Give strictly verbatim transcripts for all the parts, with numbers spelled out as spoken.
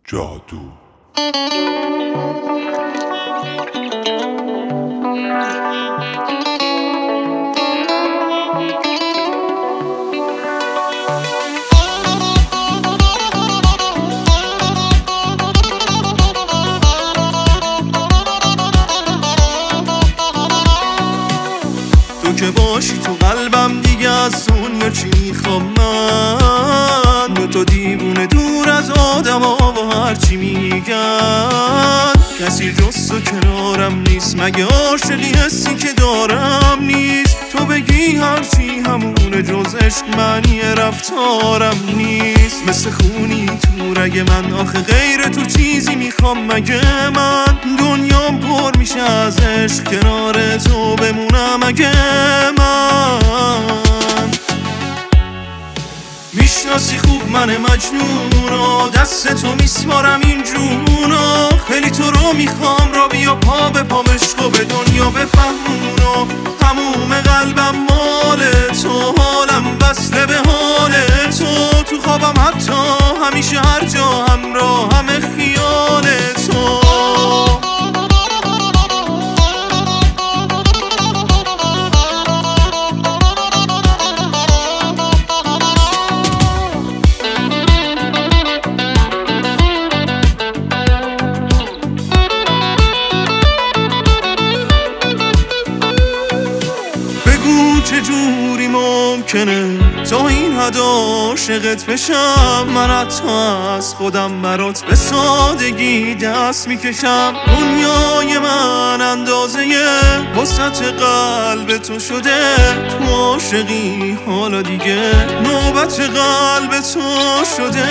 جادو. تو که باشی تو قلبم دیگه از دنیا چی میخوام من؟ دو تا دیوونه دور از آدم ها و هرچی میگن، کسی جز تو کنارم نیست، مگه عاشقی حسی که دارم نیست؟ تو بگی هرچی همونه جز عشق معنی رفتارم نیست. مثل خونی تو رگ من، آخه غیر تو چیزی میخوام مگه من؟ دنیام پر میشه از عشق، کنار تو بمونم اگه من. میشناسی خوب من مجنونو، دست تو میسپارم این جونو، خیلی تو رو میخوام، را بیا پا به پا عشقو به دنیا بفهمونو. تموم قلبم مال تو، حالم بسته به حال تو، تو خوابم حتی همیشه هر جا همراه همه خیال تو. چجوری ممکنه تا این حد عاشقت بشم؟ من حتی از خودم برات به سادگی دست میکشم. دنیای من اندازه وسعت قلب تو شده، تو عاشقی حالا دیگه نوبت قلب تو شده.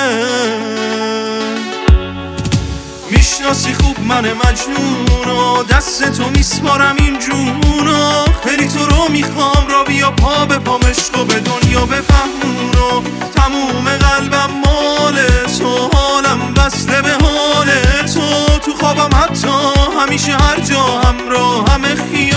میشناسی خوب من مجنونو، دست تو میسپارم این جونو، خیلی تو رو میخوام، را بیا پا به پا عشقو به دنیا بفهمونو. تموم قلبم مال تو، حالم بسته به حال تو، تو خوابم حتی همیشه هر جا همراه همه خیال